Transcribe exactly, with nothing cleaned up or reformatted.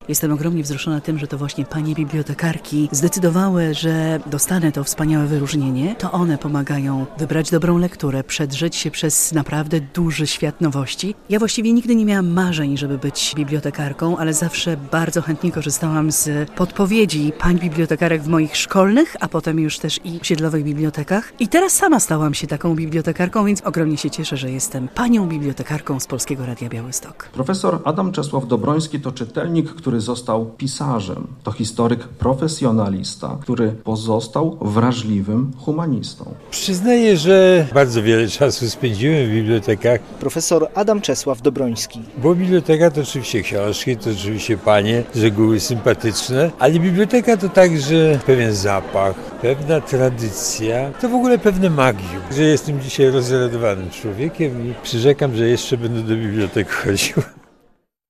Jestem ogromnie wzruszona tym, że to właśnie panie bibliotekarki zdecydowały, że dostanę to wspaniałe wyróżnienie. To one pomagają wybrać dobrą lekturę, przedrzeć się przez naprawdę duży świat nowości. Ja właściwie nigdy nie miałam marzeń, żeby być bibliotekarką, ale zawsze bardzo chętnie korzystałam z podpowiedzi pań bibliotekarek w moich szkolnych, a potem już też i osiedlowych bibliotekach. I teraz sama stałam się taką bibliotekarką, więc ogromnie się cieszę, że jestem panią bibliotekarką z Polskiego Radia Białystok. Profesor Adam Czesław Dobroński to czytelnik, który został pisarzem. To historyk profesjonalista, który pozostał wrażliwym humanistą. Przyznaję, że bardzo wiele czasu spędziłem w bibliotekach. Profesor Adam Czesław Dobroński. Bo biblioteka to oczywiście książki, to oczywiście panie, z reguły sympatyczne, ale biblioteka to także pewien zapach, pewna tradycja, to w ogóle pewne magium. Że jestem dzisiaj rozradowanym człowiekiem i przyrzekam, że jeszcze będę do biblioteki chodził.